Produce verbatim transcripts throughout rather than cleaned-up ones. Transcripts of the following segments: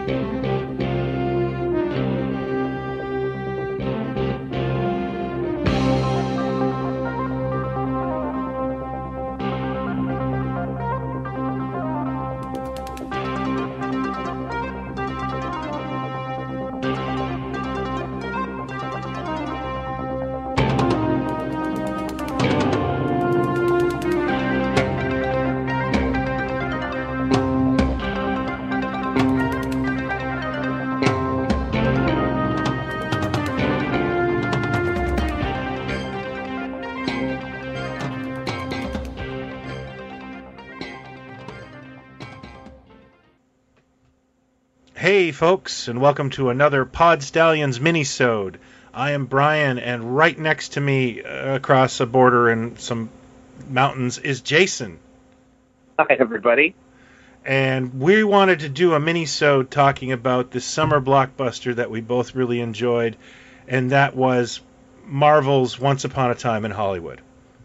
Hey folks, and welcome to another Pod Stallions minisode. I am Brian, and right next to me, uh, across a border and some mountains, is Jason. Hi, everybody. And we wanted to do a minisode talking about this summer blockbuster that we both really enjoyed, and that was Marvel's Once Upon a Time in Hollywood.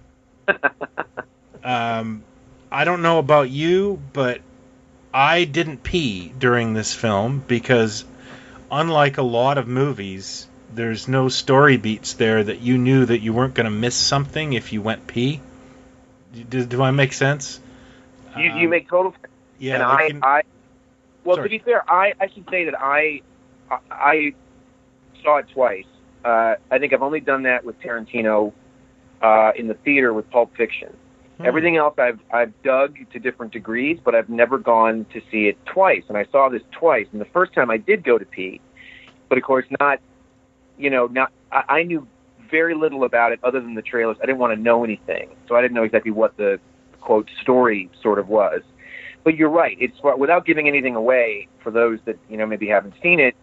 um, I don't know about you, but I didn't pee during this film because, unlike a lot of movies, there's no story beats there that you knew that you weren't going to miss something if you went pee. Do, do I make sense? You, um, you make total sense. Yeah. And like I, in, I, well, sorry. to be fair, I, I should say that I, I, I saw it twice. Uh, I think I've only done that with Tarantino uh, in the theater with Pulp Fiction. Hmm. Everything else I've I've dug to different degrees, but I've never gone to see it twice. And I saw this twice. And the first time I did go to pee, but of course not, you know, not I, I knew very little about it other than the trailers. I didn't want to know anything, so I didn't know exactly what the quote story sort of was. But you're right. It's without giving anything away for those that you know maybe haven't seen it.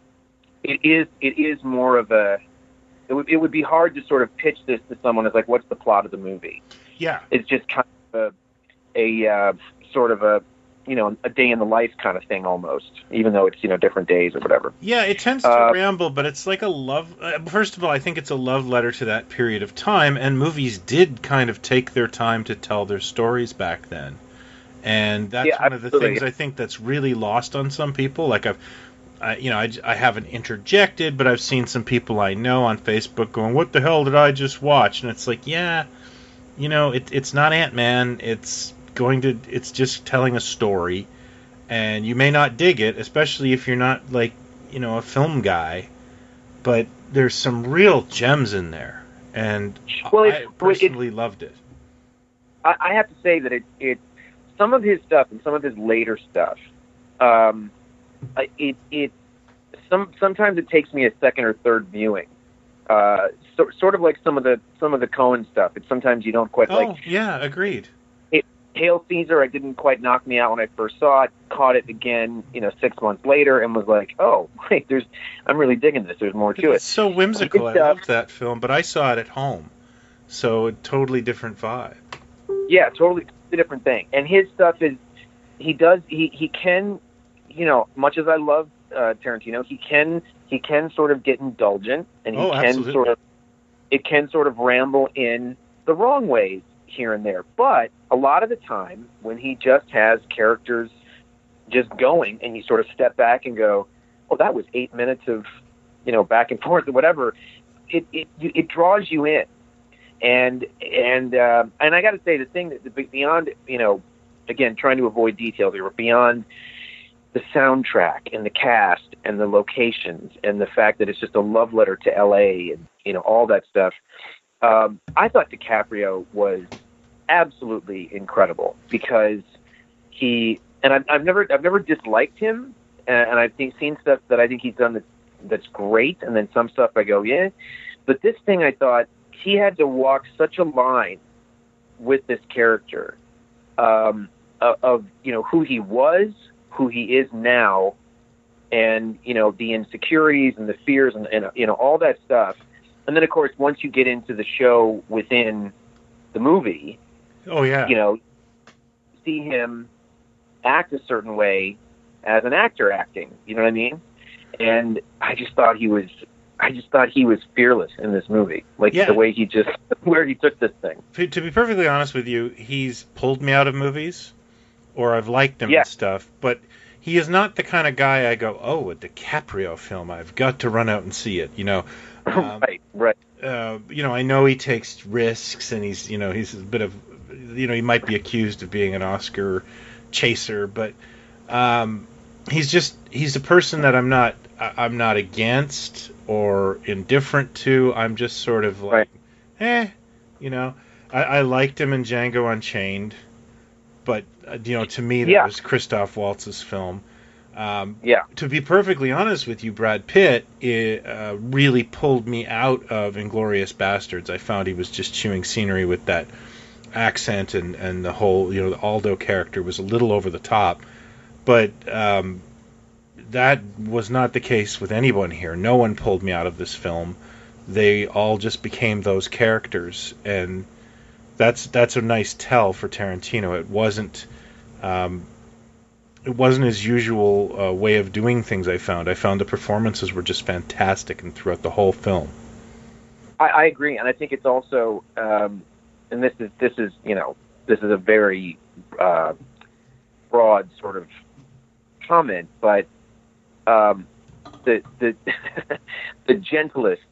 It is it is more of a. It would it would be hard to sort of pitch this to someone as like, what's the plot of the movie? Yeah, it's just kind of a, a uh, sort of a, you know, a day in the life kind of thing almost, even though it's, you know, different days or whatever. Yeah, it tends to uh, ramble, but it's like a love... Uh, first of all, I think it's a love letter to that period of time, and movies did kind of take their time to tell their stories back then. And that's yeah, one of the things I think that's really lost on some people. Like, I've... I, you know, I, I haven't interjected, but I've seen some people I know on Facebook going, what the hell did I just watch? And it's like, yeah... You know, it, it's not Ant-Man. It's going to. It's just telling a story, and you may not dig it, especially if you're not like you know a film guy. But there's some real gems in there, and well, I it, personally it, loved it. I, I have to say that it, it some of his stuff and some of his later stuff, um, it it some sometimes it takes me a second or third viewing. Uh, so, sort of like some of the some of the Coen stuff. It's sometimes you don't quite oh, like. Oh yeah, agreed. It, Hail Caesar, I didn't quite knock me out when I first saw it. Caught it again, you know, six months later, and was like, oh, wait, there's, I'm really digging this. There's more to it's it. It's so whimsical. I loved that film, but I saw it at home, so a totally different vibe. Yeah, totally different thing. And his stuff is, he does, he he can, you know, much as I love uh, Tarantino, he can. He can sort of get indulgent, and he oh, can absolutely. sort of it can sort of ramble in the wrong ways here and there. But a lot of the time, when he just has characters just going, and you sort of step back and go, "Oh, that was eight minutes of you know back and forth or whatever," it it it draws you in, and and uh, and I got to say the thing that beyond you know again trying to avoid details here, beyond the soundtrack and the cast and the locations and the fact that it's just a love letter to L A and, you know, all that stuff. Um, I thought DiCaprio was absolutely incredible because he, and I've, I've never, I've never disliked him. And, and I've seen stuff that I think he's done that, that's great. And then some stuff I go, yeah, but this thing I thought he had to walk such a line with this character, um, of, of, you know, who he was, who he is now, and, you know, the insecurities and the fears and, and, you know, all that stuff. And then, of course, once you get into the show within the movie, oh, yeah, you know, see him act a certain way as an actor acting, you know what I mean? And I just thought he was, I just thought he was fearless in this movie. Like, yeah. the way he just, where he took this thing. To be perfectly honest with you, he's pulled me out of movies, or I've liked him yeah. and stuff, but he is not the kind of guy I go, oh, a DiCaprio film, I've got to run out and see it. You know, um, right, right. Uh, you know, I know he takes risks, and he's, you know, he's a bit of, you know, he might be accused of being an Oscar chaser, but um, he's just, he's a person that I'm not, I'm not against or indifferent to. I'm just sort of like, right. eh, you know, I, I liked him in Django Unchained, but uh, you know, to me that yeah. was Christoph Waltz's film. Um, yeah. To be perfectly honest with you, Brad Pitt it, uh, really pulled me out of Inglourious Bastards. I found he was just chewing scenery with that accent, and, and the whole, you know, the Aldo character was a little over the top. But um, that was not the case with anyone here. No one pulled me out of this film. They all just became those characters, and that's that's a nice tell for Tarantino. It wasn't. Um, It wasn't his usual uh, way of doing things, I found. I found the performances were just fantastic and throughout the whole film. I, I agree, and I think it's also, um, and this is this is you know this is a very uh, broad sort of comment, but um, the the the gentlest,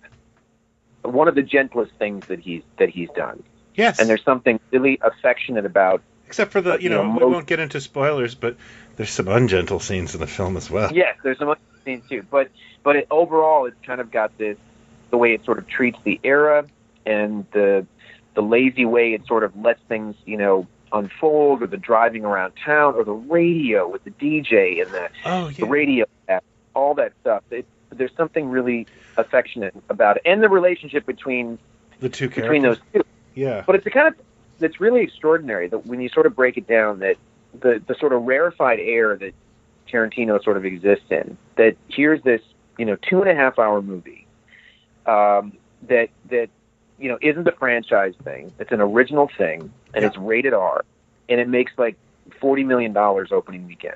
one of the gentlest things that he's that he's done. Yes, and there's something really affectionate about. Except for the, you, you know, know, we most, won't get into spoilers, but there's some ungentle scenes in the film as well. Yes, there's some ungentle scenes too. But but it, overall, it's kind of got this, the way it sort of treats the era and the the lazy way it sort of lets things, you know, unfold, or the driving around town, or the radio with the D J and the, oh, yeah. the radio app, all that stuff. It, there's something really affectionate about it, and the relationship between the two characters. between those two. Yeah. But it's the kind of that's really extraordinary that when you sort of break it down, that the, the sort of rarefied air that Tarantino sort of exists in, that here's this, you know, two and a half hour movie um, that, that, you know, isn't a franchise thing. It's an original thing, and yeah. it's rated R, and it makes like forty million dollars opening weekend.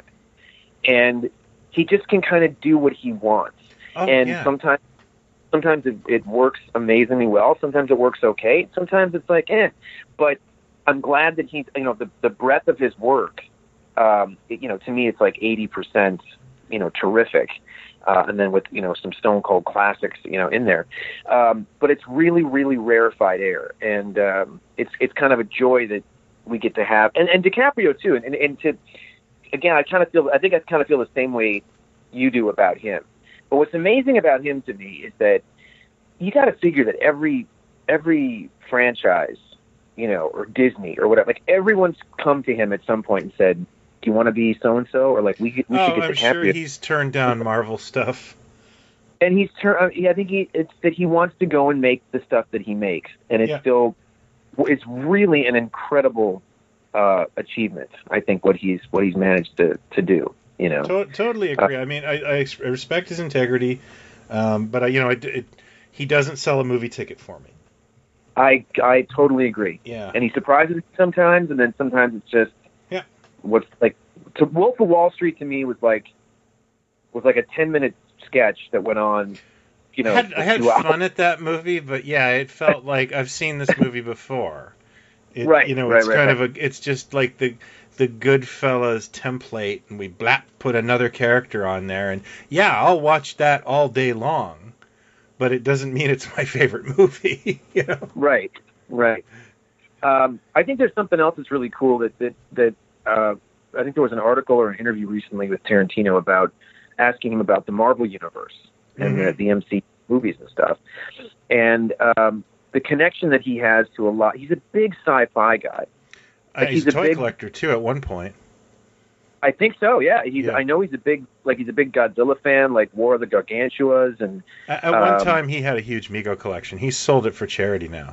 And he just can kind of do what he wants. Oh, and yeah. sometimes, sometimes it, it works amazingly well. Sometimes it works okay. Sometimes it's like, eh, but I'm glad that he's, you know, the, the breadth of his work, um, it, you know, to me, it's like eighty percent, you know, terrific. Uh, and then with, you know, some Stone Cold classics, you know, in there. Um, but it's really, really rarefied air. And um, it's it's kind of a joy that we get to have. And, and DiCaprio, too. And, and to, again, I kind of feel, I think I kind of feel the same way you do about him. But what's amazing about him to me is that you got to figure that every every franchise, you know, or Disney or whatever, like everyone's come to him at some point and said, "Do you want to be so and so?" Or like, "We, we oh, should get I'm DiCaprio." sure he's turned down Marvel stuff. And he's turned. Yeah, I think he it's that he wants to go and make the stuff that he makes, and it's yeah. still, it's really an incredible uh, achievement. I think what he's what he's managed to to do. You know, to- totally agree. Uh, I mean, I, I respect his integrity, um, but I, you know, it, it, he doesn't sell a movie ticket for me. I I totally agree. Yeah. And he surprises me sometimes, and then sometimes it's just yeah. What's like to Wolf of Wall Street to me was like was like a ten minute sketch that went on. You know, I had, I had fun hours. at that movie, but yeah, it felt like I've seen this movie before. It, right. You know, right, it's right, kind right. of a. It's just like the the Goodfellas template, and we blap put another character on there, and yeah, I'll watch that all day long. But it doesn't mean it's my favorite movie, you know. Right, right. Um, I think there's something else that's really cool that that that uh, I think there was an article or an interview recently with Tarantino about asking him about the Marvel universe and mm-hmm. the, the M C U movies and stuff, and um, the connection that he has to a lot. He's a big sci-fi guy. Like uh, he's, he's a toy big, collector too. At one point. I think so. Yeah, he's. Yeah. I know he's a big, like he's a big Godzilla fan, like War of the Gargantuas, and at, at one um, time he had a huge Mego collection. He sold it for charity now.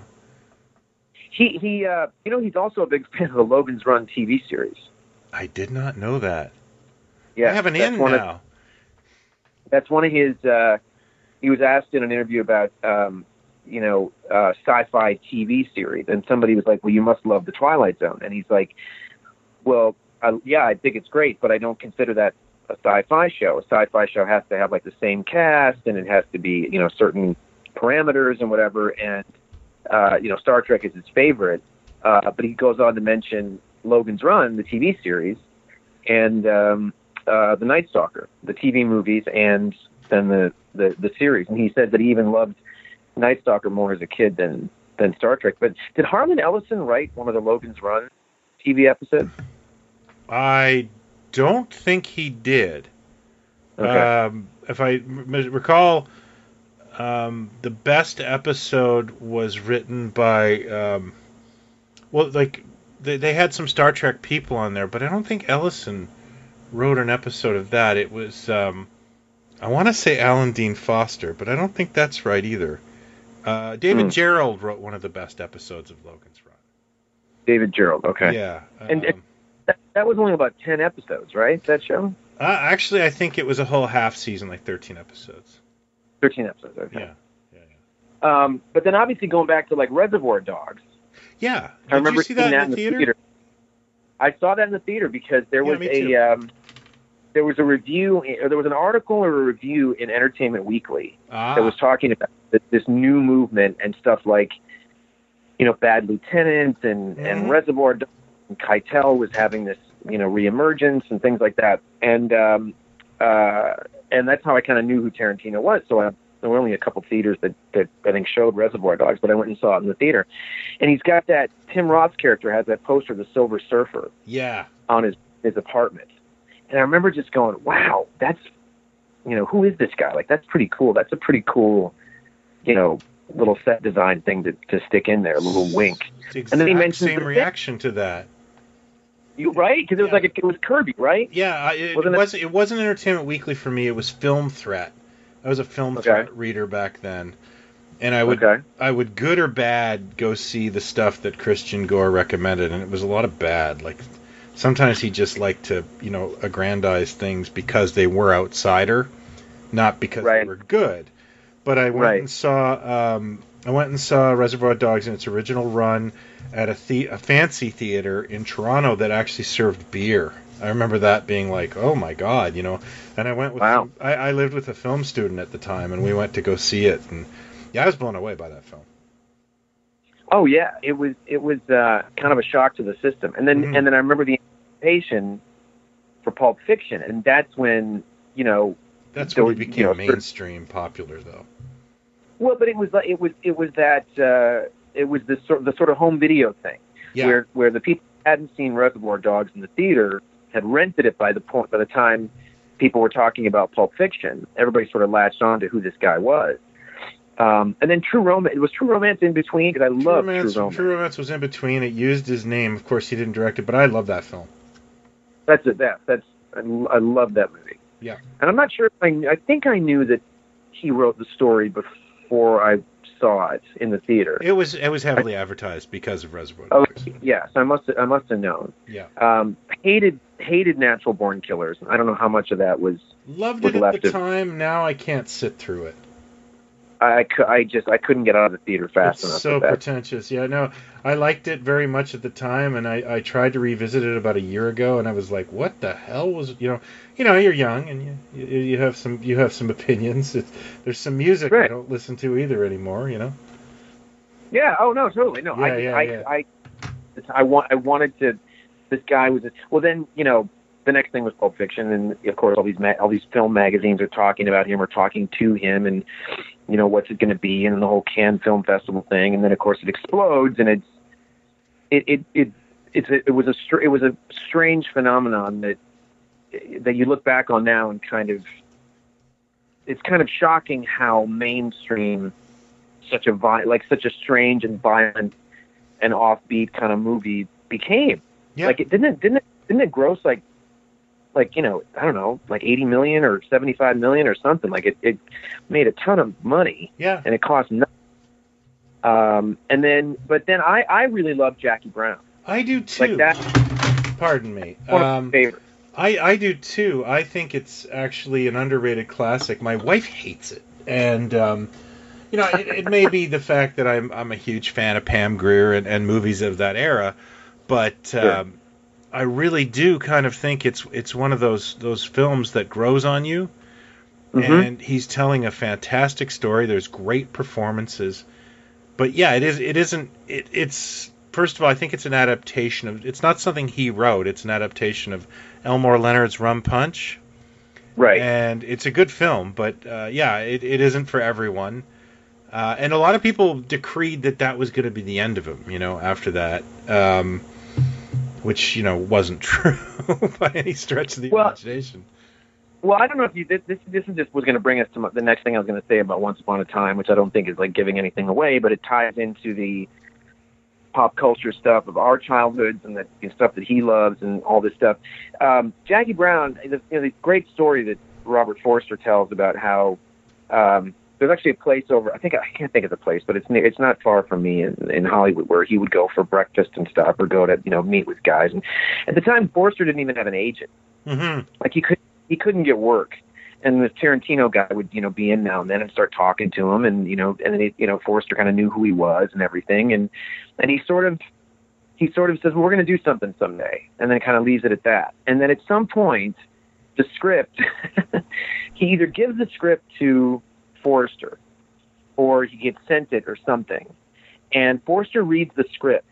He he, uh, you know, he's also a big fan of the Logan's Run T V series. I did not know that. Yeah, I have an in now. Of, that's one of his. Uh, he was asked in an interview about, um, you know, uh, sci-fi T V series, and somebody was like, "Well, you must love the Twilight Zone," and he's like, "Well." Uh, yeah, I think it's great, but I don't consider that a sci-fi show. A sci-fi show has to have like the same cast, and it has to be, you know, certain parameters and whatever. And uh, you know, Star Trek is his favorite. Uh, but he goes on to mention Logan's Run, the T V series, and um, uh, the Night Stalker, the T V movies, and then the, the, the series. And he said that he even loved Night Stalker more as a kid than, than Star Trek. But did Harlan Ellison write one of the Logan's Run T V episodes? I don't think he did. Okay. Um, if I m- recall, um, the best episode was written by, um, well, like, they, they had some Star Trek people on there, but I don't think Ellison wrote an episode of that. It was, um, I want to say Alan Dean Foster, but I don't think that's right either. Uh, David Hmm. Gerald wrote one of the best episodes of Logan's Run. David Gerald, okay. Yeah. Um, And it, that, that was only about ten episodes, right, that show? uh, actually, I think it was a whole half season, like thirteen episodes. thirteen episodes, okay. Yeah. Yeah. yeah. Um, but then obviously going back to like Reservoir Dogs, Yeah. Did I remember you see that seeing in the theater? theater. I saw that in the theater because there Yeah, was me a too. um, there was a review, or there was an article or a review in Entertainment Weekly Ah. that was talking about this, this new movement and stuff like, you know, Bad Lieutenant and, Mhm. and Reservoir Dogs. And Keitel was having this, you know, reemergence and things like that. And um, uh, and that's how I kind of knew who Tarantino was. So I, there were only a couple theaters that, that I think showed Reservoir Dogs, but I went and saw it in the theater. And he's got that, Tim Roth's character has that poster of the Silver Surfer Yeah. on his, his apartment. And I remember just going, wow, that's, you know, who is this guy? Like, that's pretty cool. That's a pretty cool, you know, little set design thing to, to stick in there, a little wink. It's And then he exact mentions same the- reaction to that. You right? Because it was Yeah. like a, it was Kirby, right? Yeah, I, it Wasn't it- wasn't. It wasn't Entertainment Weekly for me. It was Film Threat. I was a Film Okay. Threat reader back then, and I would, Okay. I would good or bad go see the stuff that Christian Gore recommended, and it was a lot of bad. Like sometimes he just liked to, you know, aggrandize things because they were outsider, not because Right. they were good. But I went Right. and saw. Um, I went and saw Reservoir Dogs in its original run at a, the- a fancy theater in Toronto that actually served beer. I remember that being like, oh my god, you know. And I went with, Wow. I, I lived with a film student at the time, and we went to go see it, and yeah, I was blown away by that film. Oh yeah, it was it was uh, kind of a shock to the system. And then Mhm. and then I remember the anticipation for Pulp Fiction, and that's when, you know, That's there when it was, became you know, sort of- mainstream popular, though. well, but it was like it was it was that uh, it was the sort the sort of home video thing Yeah, where where the people who hadn't seen Reservoir Dogs in the theater had rented it by the point by the time people were talking about Pulp Fiction. Everybody sort of latched on to who this guy was. Um, and then True Romance, it was True Romance in between, because I True love Romance, True Romance. True Romance was in between. It used his name. Of course, he didn't direct it, but I love that film. That's it. That that's I, I love that movie. Yeah. And I'm not sure if I kn- I think I knew that he wrote the story before I saw it in the theater. It was it was heavily advertised because of Reservoir Oh Dogs. yes, I must I must have known. Yeah. Um, hated hated Natural Born Killers. I don't know how much of that was. Loved Was it at left the of- time. Now I can't sit through it. I, cou- I just I couldn't get out of the theater fast It's enough. so with that. pretentious. Yeah, no, I liked it very much at the time, and I, I tried to revisit it about a year ago, and I was like, "What the hell was you know, you know, you're young and you you, you have some you have some opinions. It's, there's some music I Right. don't listen to either anymore. You know." Yeah. Oh no, totally. No. Yeah, I, yeah, I, yeah. I, I, I want. I wanted to. This guy was. Well, then you know, the next thing was Pulp Fiction, and of course, all these ma- all these film magazines are talking about him or talking to him, and you know, what's it going to be, and the whole Cannes Film Festival thing, and then of course it explodes, and it's it it it it's a, it was a str- it was a strange phenomenon that that you look back on now and kind of it's kind of shocking how mainstream such a vi- like such a strange and violent and offbeat kind of movie became. Yeah. Like it didn't it didn't it, didn't it gross like like you know I don't know like eighty million or seventy-five million or something. Like it, it made a ton of money Yeah. and it cost nothing. Um, and then but then I I really love Jackie Brown. I do too. Like that Pardon me. one of Um, my favorites. I, I do too. I think it's actually an underrated classic. My wife hates it, and um, you know, it, it may be the fact that I'm I'm a huge fan of Pam Grier and, and movies of that era, but Sure. um, I really do kind of think it's it's one of those those films that grows on you. Mhm. And he's telling a fantastic story. There's great performances, but yeah, it is it isn't it, it's first of all, I think it's an adaptation of. It's not something he wrote. It's an adaptation of Elmore Leonard's Rum Punch. Right. And it's a good film, but uh, yeah, it, it isn't for everyone. Uh, and a lot of people decreed that that was going to be the end of him, you know, after that, um, which, you know, wasn't true by any stretch of the well, imagination. Well, I don't know if you, this, this, this is just was going to bring us to the next thing I was going to say about Once Upon a Time, which I don't think is like giving anything away, but it ties into the pop culture stuff of our childhoods and the you know, stuff that he loves and all this stuff. Um, Jackie Brown, you know, the great story that Robert Forster tells about how um, there's actually a place over, I think, I can't think of the place, but it's it's not far from me in, in Hollywood where he would go for breakfast and stuff or go to, you know, meet with guys. And at the time, Forster didn't even have an agent. Mm-hmm. Like he could he couldn't get work. And the Tarantino guy would, you know, be in now and then and start talking to him, and you know, and then he, you know, Forster kind of knew who he was and everything, and and he sort of, he sort of says, well, we're going to do something someday, and then kind of leaves it at that. And then at some point, the script, he either gives the script to Forster, or he gets sent it or something, and Forster reads the script,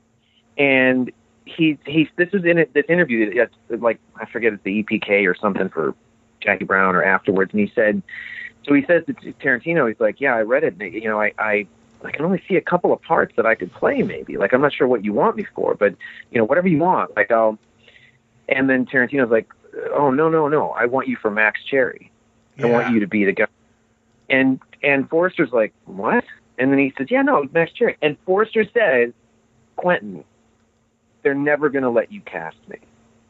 and he he this is in it, this interview, it's like I forget it's the E P K or something for Jackie Brown or afterwards, and he said, so he says to Tarantino, he's like, yeah, I read it, you know, I, I, I can only see a couple of parts that I could play maybe, like, I'm not sure what you want me for, but, you know, whatever you want, like, I'll, and then Tarantino's like, oh, no, no, no, I want you for Max Cherry. I Yeah. want you to be the guy. And, and Forster's like, what? And then he says, yeah, no, Max Cherry. And Forster says, Quentin, they're never going to let you cast me.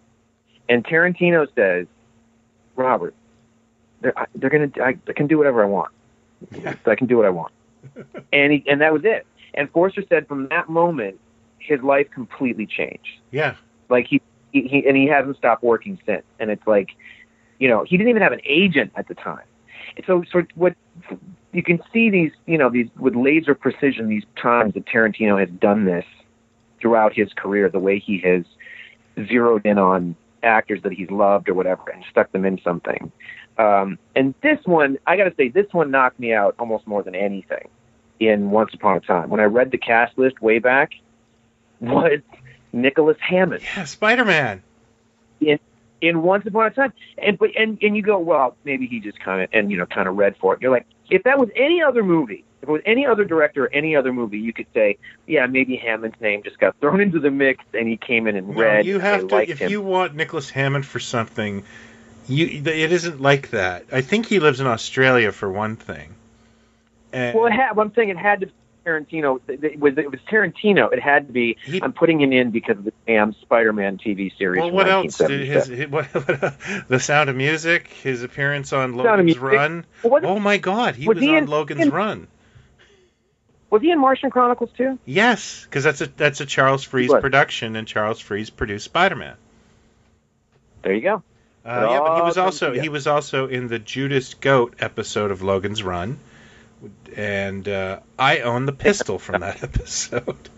And Tarantino says, Robert, they're, they're going to, I can do whatever I want. Yeah. I can do what I want. And he, and that was it. And Forster said from that moment, his life completely changed. Yeah. Like he, he, he, and he hasn't stopped working since. And it's like, you know, he didn't even have an agent at the time. So, so what you can see these, you know, these with laser precision, these times that Tarantino has done this throughout his career, the way he has zeroed in on actors that he's loved or whatever and stuck them in something. Um, and this one, I got to say, this one knocked me out almost more than anything in Once Upon a Time. When I read the cast list way back, was Nicholas Hammond. Yeah, Spider-Man. In in Once Upon a Time. And but and, and you go, well, maybe he just kind of, and you know, kind of read for it. You're like, if that was any other movie, if it was any other director or any other movie, you could say, yeah, maybe Hammond's name just got thrown into the mix and he came in and No, read. you have and to, liked if him. you want Nicholas Hammond for something, you it isn't like that. I think he lives in Australia for one thing. And Well, it had, I'm saying it had to be Tarantino. It was, it was Tarantino. It had to be. He- I'm putting him in because of the damn Spider-Man T V series. well, from what else? Did his, nineteen seventy-seven. his what, what, The Sound of Music, his appearance on Sound of Logan's Music. Run. Well, what- Oh my God, he was was he on in- Logan's in- Run. Was he in Martian Chronicles too? Yes, because that's a that's a Charles Fries What? production, and Charles Fries produced Spider-Man. There you go. Uh, yeah, but he was Oh, also yeah. he was also in the Judas Goat episode of Logan's Run, and uh, I own the pistol from that episode.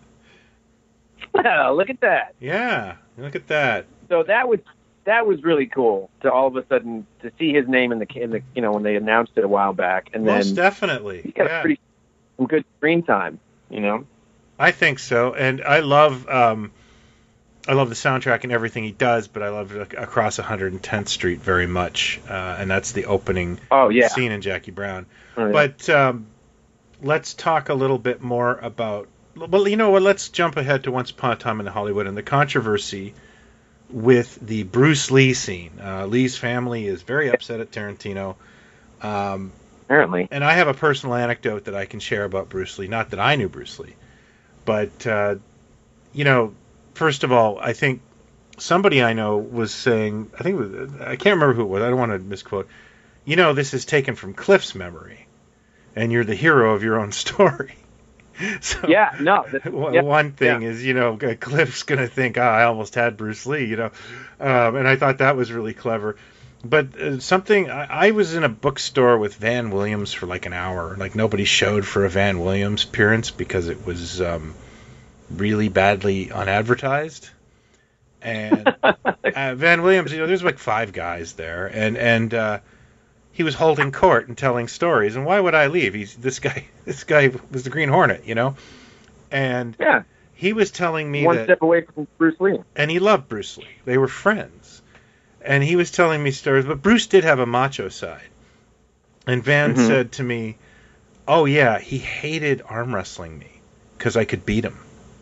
Well, look at that. Yeah, look at that. So that was that was really cool to all of a sudden to see his name in the in the you know when they announced it a while back, and Most then definitely. he got Yeah. a pretty some good screen time. You know. I think so, and I love um, I love the soundtrack and everything he does, but I love Across one hundred tenth Street very much, uh, and that's the opening Oh yeah. scene in Jackie Brown. Oh, yeah. But um, let's talk a little bit more about. Well, you know what? Let's jump ahead to Once Upon a Time in Hollywood and the controversy with the Bruce Lee scene. Uh, Lee's family is very upset at Tarantino. Um, Apparently. and I have a personal anecdote that I can share about Bruce Lee. Not that I knew Bruce Lee, but uh, you know, first of all, I think somebody I know was saying, I think it was, I can't remember who it was. I don't want to misquote. You know, this is taken from Cliff's memory, and you're the hero of your own story. So, Yeah. No. That's, one yeah, one thing yeah. is, you know, Cliff's going to think, oh, I almost had Bruce Lee, you know. Um, and I thought that was really clever. But uh, something, I, I was in a bookstore with Van Williams for like an hour. Like, nobody showed for a Van Williams appearance because it was um, really badly unadvertised. And uh, Van Williams, you know, there's like five guys there. And, and uh, he was holding court and telling stories. And why would I leave? He's this guy. This guy was the Green Hornet, you know. And Yeah. he was telling me one that, step away from Bruce Lee. And he loved Bruce Lee. They were friends. And he was telling me stories, but Bruce did have a macho side. And Van mm-hmm. said to me, oh, yeah, he hated arm wrestling me because I could beat him.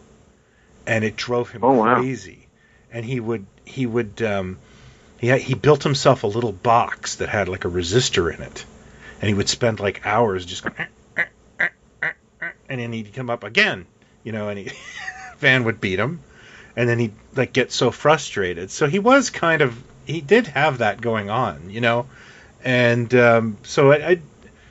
And it drove him oh, crazy. Wow. And he would, he would, um, he, had, he built himself a little box that had like a resistor in it. And he would spend like hours just going, eh, eh, eh, eh, and then he'd come up again, you know, and he, Van would beat him. And then he'd like get so frustrated. So he was kind of, he did have that going on, you know. And um, so I, I,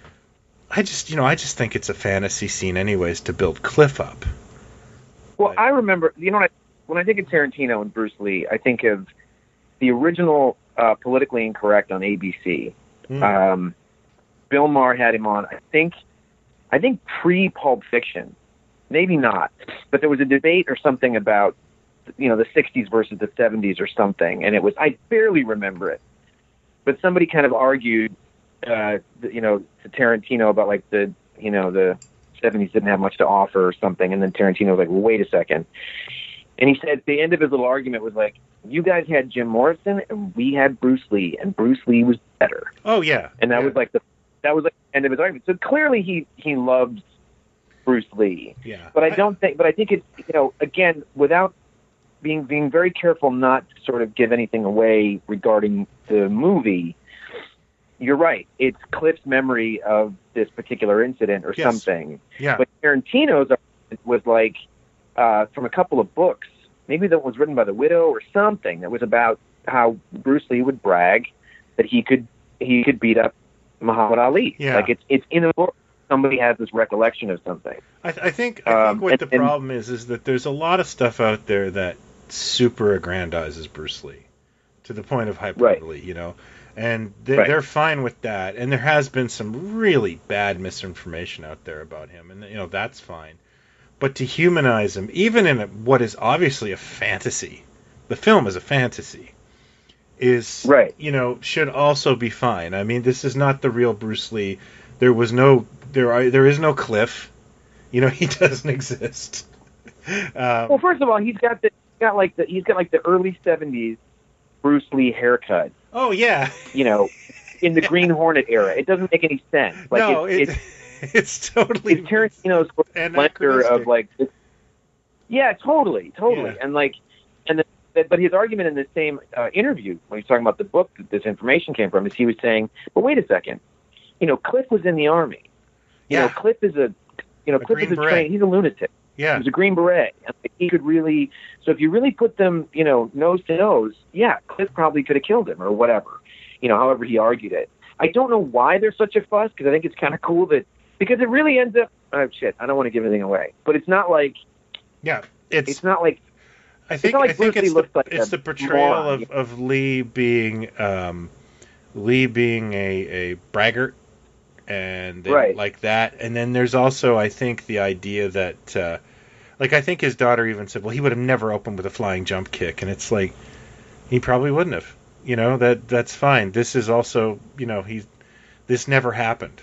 I just, you know, I just think it's a fantasy scene, anyways, to build Cliff up. Well, but, I remember, you know, when I, when I think of Tarantino and Bruce Lee, I think of the original uh, Politically Incorrect on A B C. Mm. Um, Bill Maher had him on. I think, I think pre Pulp Fiction, maybe not, but there was a debate or something about, you know, the sixties versus the seventies or something, and it was, I barely remember it. But somebody kind of argued, uh, you know, to Tarantino about like the, you know, the seventies didn't have much to offer or something. And then Tarantino was like, well, wait a second. And he said the end of his little argument was like, you guys had Jim Morrison and we had Bruce Lee, and Bruce Lee was better. Oh, yeah. And that yeah. was like the, that was like the end of his argument. So clearly he, he loved Bruce Lee. Yeah. But I don't think, but I think it's, you know, again, without, Being being very careful not to sort of give anything away regarding the movie, you're right. It's Cliff's memory of this particular incident or yes. something. Yeah. But Tarantino's was like uh, from a couple of books, maybe that was written by the widow or something, that was about how Bruce Lee would brag that he could he could beat up Muhammad Ali. Yeah. Like it's it's in a book. Somebody has this recollection of something. I, th- I think I think um, what and, the problem is is that there's a lot of stuff out there that super aggrandizes Bruce Lee to the point of hyperbole, right. you know, and they, right. they're fine with that. And there has been some really bad misinformation out there about him, and you know that's fine. But to humanize him, even in a, what is obviously a fantasy, the film is a fantasy, is right. you know should also be fine. I mean, this is not the real Bruce Lee. There was no there are there is no Cliff. You know, he doesn't exist. um, well, first of all, he's got the got like the he's got like the early seventies Bruce Lee haircut. Oh yeah, you know, in the Green Hornet era. It doesn't make any sense. Like no, it's, it, it's it's totally it's Tarantino's splendor of like. This, yeah, totally, totally, yeah. and like, and the, but his argument in the same uh, interview when he's talking about the book that this information came from is he was saying, but wait a second, you know, Cliff was in the army. You yeah. know, Cliff is a, you know, a Cliff is a trained. He's a lunatic. Yeah. He was a Green Beret. And he could really, so if you really put them, you know, nose to nose, yeah, Cliff probably could have killed him or whatever, you know, however he argued it. I don't know why there's such a fuss, because I think it's kind of cool that, because it really ends up, oh shit, I don't want to give anything away, but it's not like, yeah, it's, it's not like, I think, like I think it's, the, like it's the portrayal moron. of, of Lee being, um, Lee being a, a braggart. And right. like that, and then there's also, I think, the idea that, uh, like, I think his daughter even said, "Well, he would have never opened with a flying jump kick," and it's like, he probably wouldn't have. You know, that that's fine. This is also, you know, he, this never happened.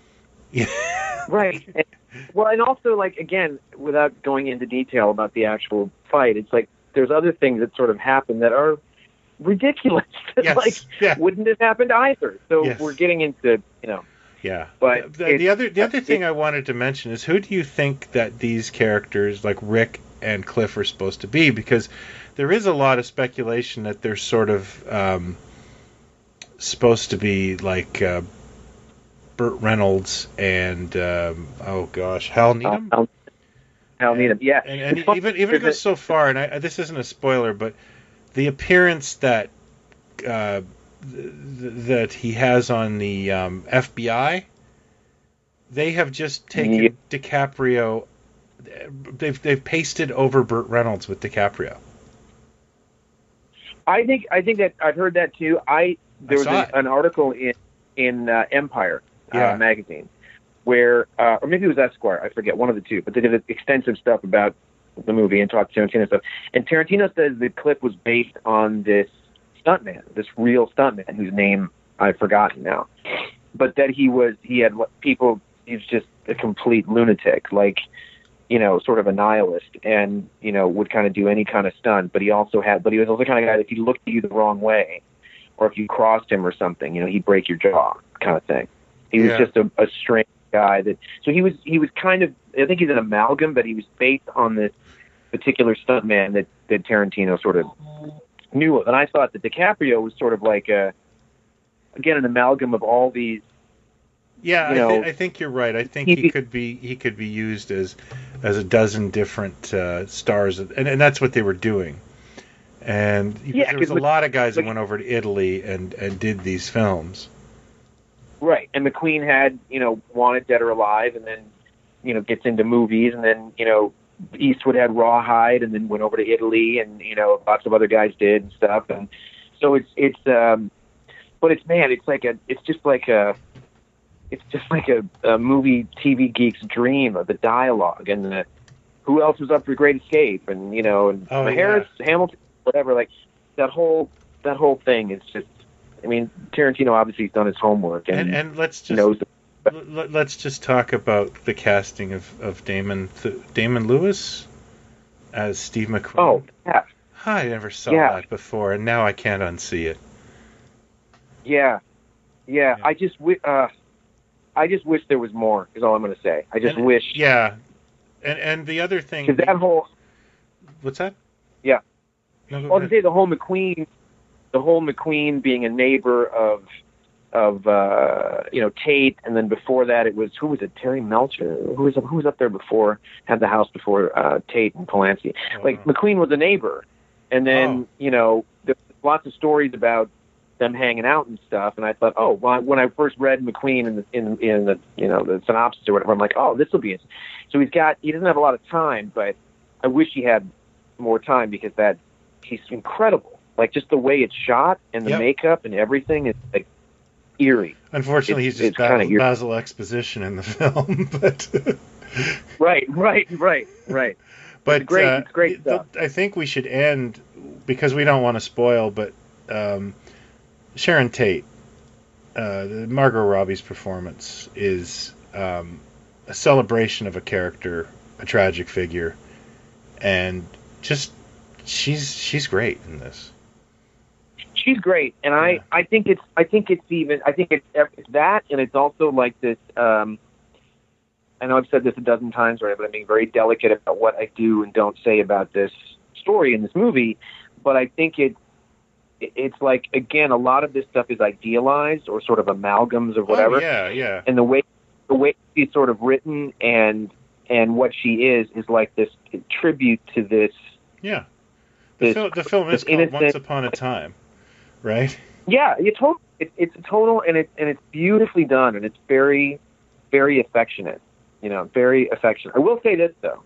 Right. And, well, and also, like, again, without going into detail about the actual fight, it's like there's other things that sort of happen that are ridiculous. That, yes. like, yeah. wouldn't have happened either. So yes. we're getting into, you know. Yeah, but the, the other the other thing I wanted to mention is, who do you think that these characters like Rick and Cliff are supposed to be? Because there is a lot of speculation that they're sort of um, supposed to be like uh, Burt Reynolds and um, oh gosh, Hal Needham. Hal, Hal Needham, yeah. And, and even even it goes so far, and I, this isn't a spoiler, but the appearance that. Uh, that he has on the um, F B I, they have just taken yeah. DiCaprio. They've they've pasted over Burt Reynolds with DiCaprio. I think I think that I've heard that too. I there I was a, an article in in uh, Empire yeah. uh, magazine where, uh, or maybe it was Esquire, I forget, one of the two. But they did extensive stuff about the movie and talked to Tarantino stuff. And Tarantino says the clip was based on this stuntman, this real stuntman whose name I've forgotten now, but that he was, he had people, he's just a complete lunatic. Like, you know, sort of a nihilist, and you know, would kind of do any kind of stunt. But he also had, but he was also the kind of guy that if he looked at you the wrong way, or if you crossed him or something, you know, he'd break your jaw, kind of thing. He was Yeah. just a, a strange guy that. So he was he was kind of, I think he's an amalgam, but he was based on this particular stuntman that that Tarantino sort of knew of. And I thought that DiCaprio was sort of like a, again, an amalgam of all these. Yeah, You I, th- know, I think you're right. I think he- he could be he could be used as as a dozen different uh, stars, and, and that's what they were doing. And Yeah, there was a 'cause lot of guys like- that went over to Italy and, and did these films. Right, and McQueen had, you know, Wanted, Dead or Alive, and then, you know, gets into movies, and then, you know, Eastwood had Rawhide, and then went over to Italy, and, you know, lots of other guys did and stuff, and so it's, it's, um, but it's, man, it's like a, it's just like a, it's just like a, a movie T V geek's dream of the dialogue, and the, who else was up for Great Escape, and, you know, and Oh, Harris, Hamilton, whatever, like, that whole, that whole thing is just, I mean, Tarantino obviously has done his homework and, And and let's just knows the, let, let's just talk about the casting of, of Damon Th- Damon Lewis as Steve McQueen. oh, yeah, I never saw Yeah. that before, and now I can't unsee it. yeah, yeah. Yeah. I just, wi- uh, I just wish there was more. Is all I'm going to say. I just And- wish. Yeah, and and the other thing. Because that whole, What's that? Yeah. No, go well, to ahead. say the whole McQueen, the whole McQueen being a neighbor of, of uh, you know, Tate, and then before that it was, who was it? Terry Melcher. Who was who was up there before? Had the house before uh, Tate and Polanski. Like Uh, McQueen was a neighbor, and then Oh. you know, there's lots of stories about them hanging out and stuff. And I thought, oh, well, when I first read McQueen in the in in the you know the synopsis or whatever, I'm like, oh, this will be it. So he's got he doesn't have a lot of time, but I wish he had more time because that he's incredible. Like just the way it's shot and the Yep. makeup and everything is like eerie. Unfortunately, it's- he's just it's kinda Basil, weird. Basil Exposition in the film, but Right, right, right, right. but great- uh, it's great th- stuff. I think we should end because we don't want to spoil. But um, Sharon Tate, uh, the Margot Robbie's performance is um, a celebration of a character, a tragic figure, and just she's she's great in this. She's great, and Yeah. I, I think it's I think it's even I think it's, it's that, and it's also like this. Um, I know I've said this a dozen times already, but I'm being very delicate about what I do and don't say about this story in this movie. But I think it it's like again, a lot of this stuff is idealized or sort of amalgams of whatever. Oh, yeah, yeah. And the way the way she's sort of written and and what she is is like this tribute to this. Yeah. The, This- fil- the film is this called innocent- Once Upon a Time, right? Yeah, you told it, it's a total and it's and it's beautifully done and it's very, very affectionate. You know, very affectionate. I will say this though,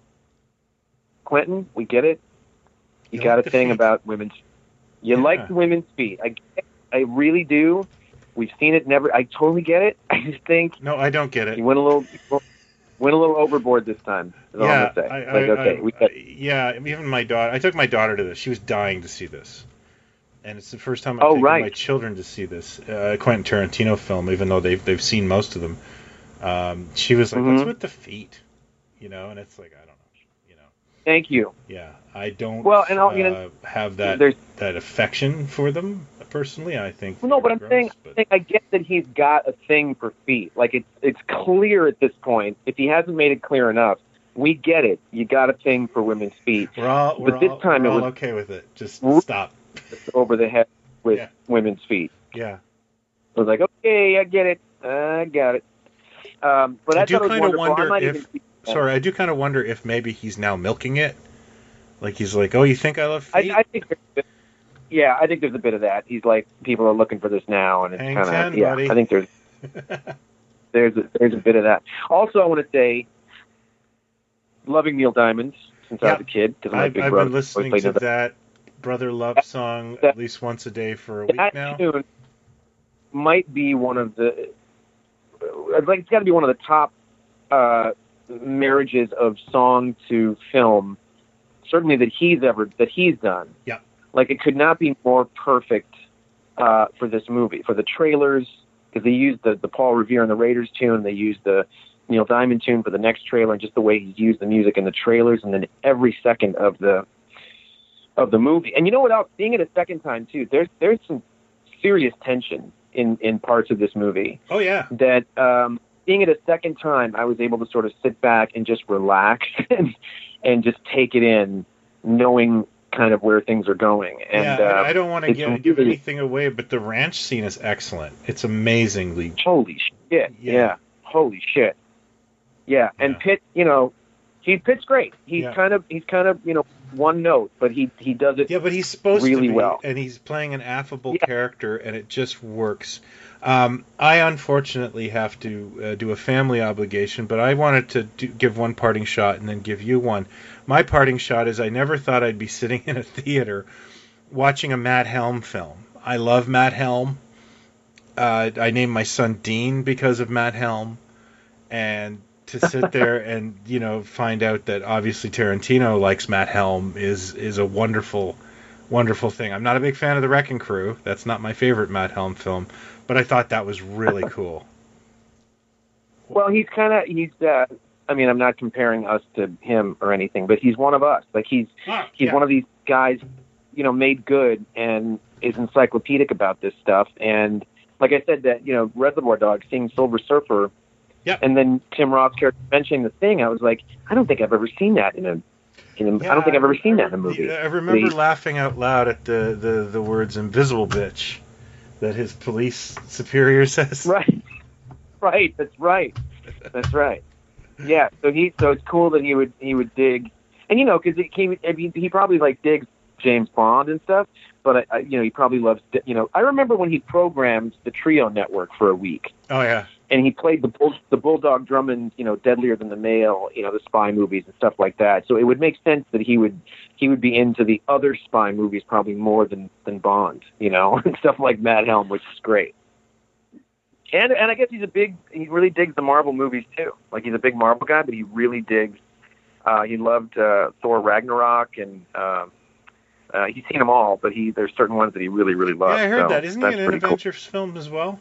Quentin, we get it. You, You got like a the thing feet. about women's. You Yeah. like women's feet. I, I really do. We've seen it. Never. I totally get it. I just think No, I don't get it. you went a little, went a little overboard this time. Is all Yeah, I'm gonna say. I, like I, okay, I- we got, yeah. Even my daughter. I took my daughter to this. She was dying to see this, and it's the first time I've Oh, taken right. my children to see this uh, Quentin Tarantino film. Even though they've they've seen most of them, um, she was like, "What's Mhm. with the feet?" You know, and it's like I don't know. You know, thank you. yeah, I don't. Well, and I'll- uh, you know, have that There's that affection for them personally. I think. Well, no, but I'm they're saying, gross, I but- think I get that he's got a thing for feet. Like it's it's clear at this point. If he hasn't made it clear enough, we get it. You got a thing for women's feet. we're all we're but this all, time we're it all was- okay with it. Just Whoop. stop. It's over the head with Yeah. women's feet. Yeah. I was like, okay, I get it. I got it. Um, but I, I do thought it was kinda wonderful. wonder I might if- even see that. Sorry, I do kind of wonder if maybe he's now milking it. Like he's like, oh, you think I love I, feet? I think, there's a bit- yeah, I think there's a bit of that. He's like, people are looking for this now, and it's Hang kind ten, of, yeah. buddy. I think there's there's a, there's a bit of that. Also, I want to say, loving Neil Diamond since I Yeah. was a kid because my I've, big I've brother been always listening played to Neil that Brother Love song that- at least once a day for a week that now. tune might be one of the like it's got to be one of the top uh, marriages of song to film, certainly that he's ever that he's done. Yeah. Like it could not be more perfect uh, for this movie, for the trailers, because they used the the Paul Revere and the Raiders tune, they used the Neil Diamond tune for the next trailer, and just the way he's used the music in the trailers, and then every second of the of the movie. And you know, without seeing it a second time too, there's there's some serious tension in in parts of this movie. Oh yeah. That um, seeing it a second time, I was able to sort of sit back and just relax and and just take it in, knowing kind of where things are going. And yeah, uh, I don't want to give, give anything away, but the ranch scene is excellent. It's amazingly. Holy shit! Yeah, yeah. Holy shit! Yeah, and yeah. Pitt, you know, he Pitt's great. He's yeah. kind of he's kind of you know one note, but he he does it. Yeah, but he's supposed really to be, well, and he's playing an affable yeah. character, and it just works. Um, I unfortunately have to uh, do a family obligation, but I wanted to do, give one parting shot and then give you one. My parting shot is I never thought I'd be sitting in a theater watching a Matt Helm film. I love Matt Helm. Uh, I named my son Dean because of Matt Helm, and to sit there and you know find out that obviously Tarantino likes Matt Helm is is a wonderful, wonderful thing. I'm not a big fan of The Wrecking Crew. That's not my favorite Matt Helm film, but I thought that was really cool. Well, he's kind of he's. Uh, I mean, I'm not comparing us to him or anything, but he's one of us. Like he's ah, he's yeah. one of these guys, you know, made good and is encyclopedic about this stuff. And like I said, that you know, Reservoir Dogs, seeing Silver Surfer. Yep. And then Tim Roth's character mentioning the Thing, I was like, I don't think I've ever seen that in a. In a yeah, I don't think I've ever seen I, that in a movie. I remember the, laughing out loud at the, the, the words "invisible bitch" that his police superior says. Right, right. That's right. That's right. Yeah. So he. So it's cool that he would he would dig, and you know, because he I mean, he probably like digs James Bond and stuff, but I, I, you know, he probably loves. You know, I remember when he programmed the Trio Network for a week. Oh yeah. And he played the bull, the Bulldog Drummond, you know, Deadlier Than the Male, you know, the spy movies and stuff like that. So it would make sense that he would he would be into the other spy movies probably more than, than Bond, you know, and stuff like Matt Helm, which is great. And and I guess he's a big he really digs the Marvel movies too. Like he's a big Marvel guy, but he really digs. Uh, he loved uh, Thor Ragnarok, and uh, uh, he's seen them all, but he there's certain ones that he really really loves. Yeah, I heard so that. Isn't he an cool. Avengers film as well?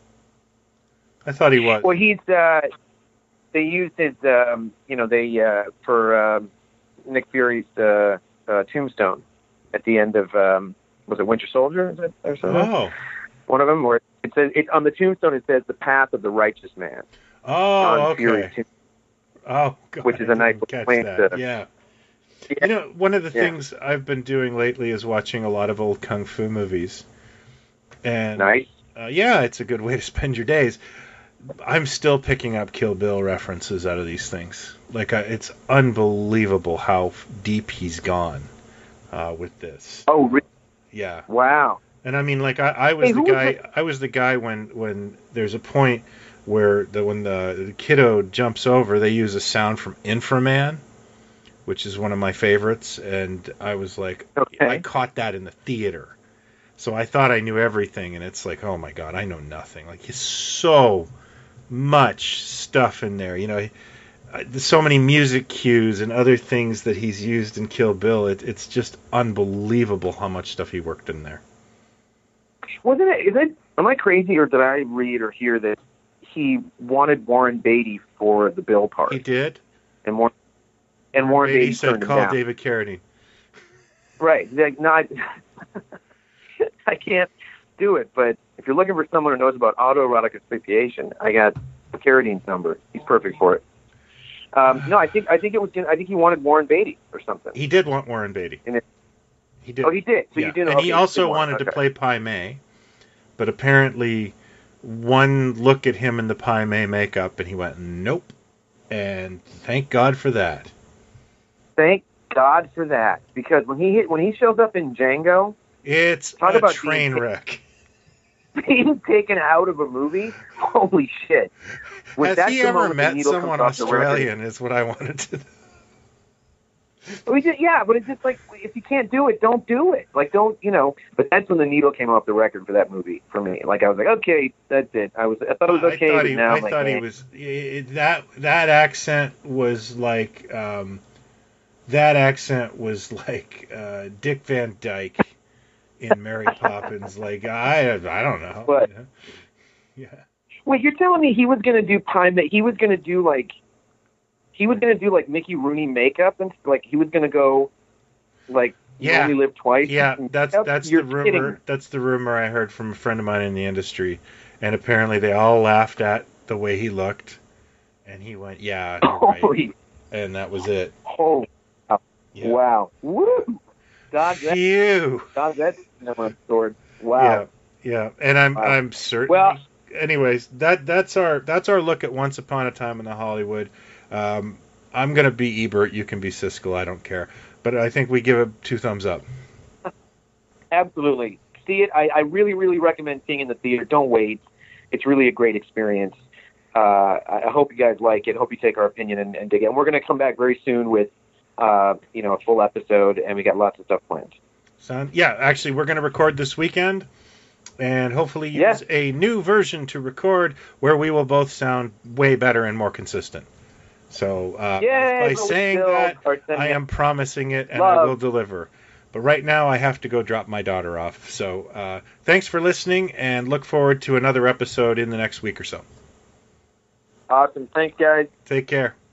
I thought he was. Well, he's. Uh, they used his. Um, you know, they uh, for um, Nick Fury's uh, uh, tombstone at the end of. Um, was it Winter Soldier? Is it or something? Oh. One of them, where it says it on the tombstone. It says the path of the righteous man. Oh, okay. Fury's tomb, oh, God, which is a nice way to. Yeah. yeah. You know, one of the yeah. things I've been doing lately is watching a lot of old kung fu movies. And nice. Uh, yeah, it's a good way to spend your days. I'm still picking up Kill Bill references out of these things. Like, uh, it's unbelievable how deep he's gone uh, with this. Oh, really? Yeah. Wow. And I mean, like, I, I was hey, the guy. Was I was the guy when, when there's a point where the when the, the kiddo jumps over, they use a sound from Inframan, which is one of my favorites, and I was like, okay. I caught that in the theater. So I thought I knew everything, and it's like, oh my God, I know nothing. Like, he's so much stuff in there, you know. There's so many music cues and other things that he's used in Kill Bill. It, it's just unbelievable how much stuff he worked in there. Wasn't it? Is it? Am I crazy, or did I read or hear that he wanted Warren Beatty for the Bill part? He did, and Warren and Warren Beatty Beatty said, turned him "Call down." David Carradine." Right? Like, not. I can't do it, but if you're looking for someone who knows about autoerotic asphyxiation, I got Carradine's number. He's perfect for it. Um, no, I think I think it was. I think he wanted Warren Beatty or something. He did want Warren Beatty. And it, he did. Oh, he did. So yeah. you did. And okay, he also he wanted okay. to play Pai Mei, but apparently, one look at him in the Pai Mei makeup, and he went, "Nope." And thank God for that. Thank God for that, because when he hit, when he shows up in Django, it's talk a about train being, wreck. Being taken out of a movie, holy shit! Has he ever met someone Australian? Is what I wanted to know. We just, yeah, but it's just like, if you can't do it, don't do it. Like, don't, you know. But that's when the needle came off the record for that movie for me. Like, I was like, okay, that's it. I was, I thought it was okay, I thought but he, now I I'm like, thought eh. he was it, that that accent was like um, that accent was like uh, Dick Van Dyke in Mary Poppins. Like, I I don't know. But, yeah. Wait, you're telling me he was going to do Pie? He was going to do like, he was going to do like Mickey Rooney makeup and like he was going to go, like, you yeah, only live twice. Yeah, that's that's you're the rumor. kidding. That's the rumor I heard from a friend of mine in the industry, and apparently they all laughed at the way he looked, and he went, "Yeah, you're right," Holy, and that was it. holy, Yeah. wow, woo, God, that, Phew. God, that's my sword. Wow. Yeah, yeah, and I'm Wow. I'm certain. Well, anyways, that that's our that's our look at Once Upon a Time in the Hollywood. Um, I'm gonna be Ebert. You can be Siskel. I don't care. But I think we give it two thumbs up. Absolutely. See it. I, I really, really recommend seeing it in the theater. Don't wait. It's really a great experience. Uh, I I hope you guys like it. I hope you take our opinion and, and dig it. And we're going to come back very soon with, uh, you know, a full episode, and we got lots of stuff planned. Sound? Yeah, actually, we're going to record this weekend, and hopefully use Yeah. a new version to record where we will both sound way better and more consistent. So uh, Yay, by but we saying still that, are sending I am promising it, and love. I will deliver. But right now, I have to go drop my daughter off. So uh, thanks for listening, and look forward to another episode in the next week or so. Awesome. Thanks, guys. Take care.